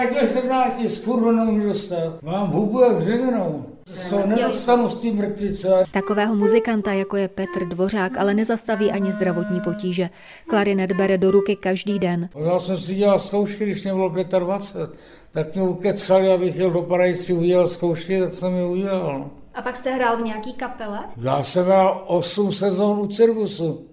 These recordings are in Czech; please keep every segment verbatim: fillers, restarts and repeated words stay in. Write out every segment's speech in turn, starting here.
Ztratil jsem nátisk, furt nemůžu dostat. Mám hubu jak dřevěnou. To nedostanu z té mrtvice. Takového muzikanta, jako je Petr Dvořák, ale nezastaví ani zdravotní potíže. Klarinet bere do ruky každý den. Já jsem si dělal zkoušky, když mě bylo dvacet pět, tak mě ukecali, abych jel do Parajci udělal zkoušky, tak jsem je udělal. A pak jste hrál v nějaký kapele? Já jsem hrál osm sezón u Cirkusu.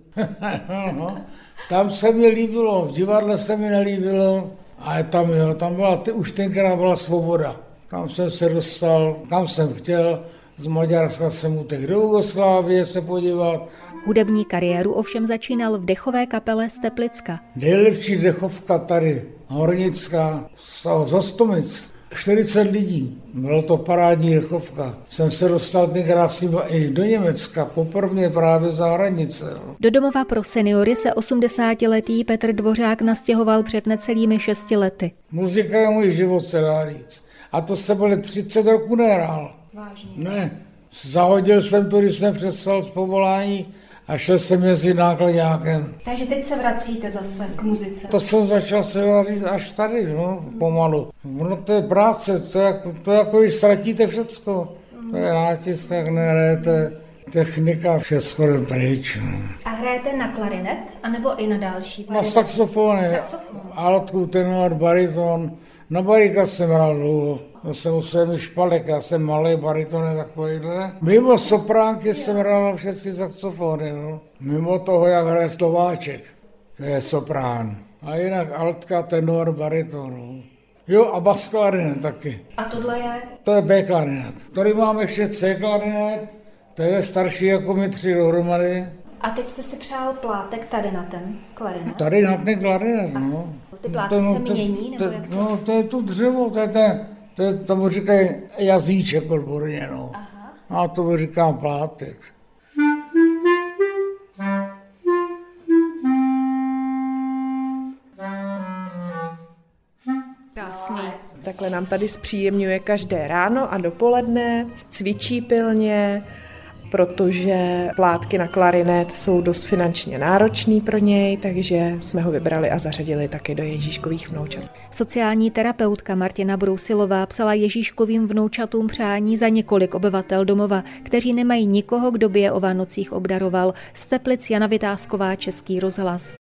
No. Tam se mi líbilo, v divadle se mi nelíbilo, ale tam, jo, tam byla, už tenkrát byla svoboda. Tam jsem se dostal, kam jsem chtěl, z Maďarska jsem utekl do Jugoslávie se podívat. Hudební kariéru ovšem začínal v dechové kapele z Teplicka. Nejlepší dechovka tady, Hornická, z Hostomic. čtyřicet lidí, bylo to parádní dechovka. Jsem se dostal tenkrát i do Německa, poprvé právě za hranice. Do domova pro seniory se osmdesátiletý Petr Dvořák nastěhoval před necelými šesti lety. Muzika je můj život, se dá říct. A to se byly třicet roků nehrál. Vážně? Ne. Zahodil jsem to, když jsem přestal z povolání a šel jsem jezdit nákladňákem. Takže teď se vracíte zase k muzice? To jsem začal se říct až tady, no, pomalu. No to je práce, to je jako, to je jako když ztratíte všecko. Mm. To je nátisk, tak nehrajete, technika, všecko jde pryč. No. A hrajete na klarinet, anebo i na další? Na saxofony, altku, tenor, bariton. Na barika jsem hrál dlouho. Já jsem musel špalek, já jsem malý, bariton je takovýhle. Mimo sopránky jsem hrál všechny saxofony, no. Mimo toho, jak hraje Slováček, to je soprán. A jinak altka, tenor, bariton, no. Jo, a bas klarinet taky. A tohle je? To je B klarinet. Tady máme ještě C klarinet, to je starší jako my tři dohromady. A teď jste si přál plátek tady na ten klarinet? Tady na ten klarinet, no. Ty plátky to, no, se mění, nebo to, jak to? No, to je to dřevo, to je ten, to je, tomu říkají jazyček odborně, no. Aha. A tomu říkám plátek. Krásný. Takhle nám tady zpříjemňuje každé ráno a dopoledne, cvičí pilně, protože plátky na klarinet jsou dost finančně náročný pro něj, takže jsme ho vybrali a zařadili taky do Ježíškových vnoučat. Sociální terapeutka Martina Brousilová psala Ježíškovým vnoučatům přání za několik obyvatel domova, kteří nemají nikoho, kdo by je o Vánocích obdaroval. Z Teplic Jana Vytázková, Český rozhlas.